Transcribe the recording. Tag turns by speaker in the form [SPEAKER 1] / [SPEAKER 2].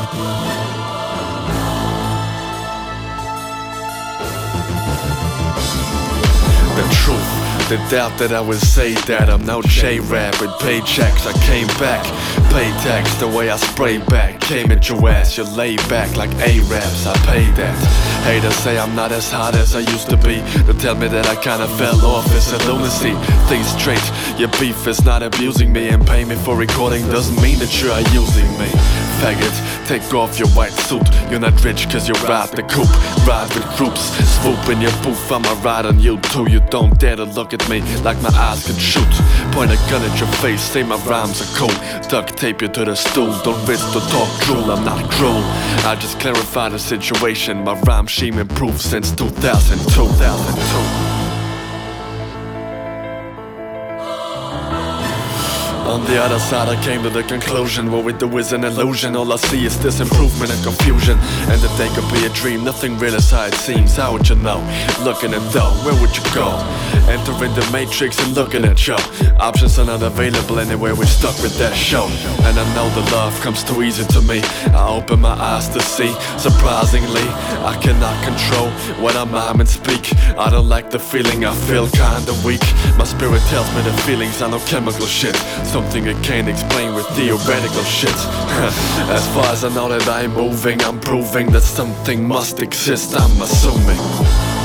[SPEAKER 1] The truth, the doubt that I would say that I'm no J-Rap with paychecks. I came back, pay tax the way I spray back. Came at your ass, you lay back like A-Raps, I paid that. Haters say I'm not as hot as I used to be. They tell me that I kinda fell off, it's a lunacy. Think straight, your beef is not abusing me. And pay me for recording doesn't mean that you're using me. Faggot, take off your white suit. You're not rich cause you ride the coupe. Ride with groups, swoop in your booth, I'ma ride on you too. You don't dare to look at me like my eyes can shoot. Point a gun at your face, say my rhymes are cool. Duct tape you to the stool, don't risk to talk drool. I'm not cruel, I just clarify the situation. My rhyme scheme improved since 2002. On the other side I came to the conclusion, what we do is an illusion. All I see is this improvement and confusion. And the day could be a dream, nothing real is how it seems. How would you know? Looking at though, where would you go? Entering the matrix and looking at you. Options are not available anywhere, we're stuck with that show. And I know the love comes too easy to me. I open my eyes to see, surprisingly I cannot control what I mime and speak. I don't like the feeling, I feel kinda weak. My spirit tells me the feelings are no chemical shit, something I can't explain with theoretical shit. As far as I know that I'm moving, I'm proving that something must exist, I'm assuming.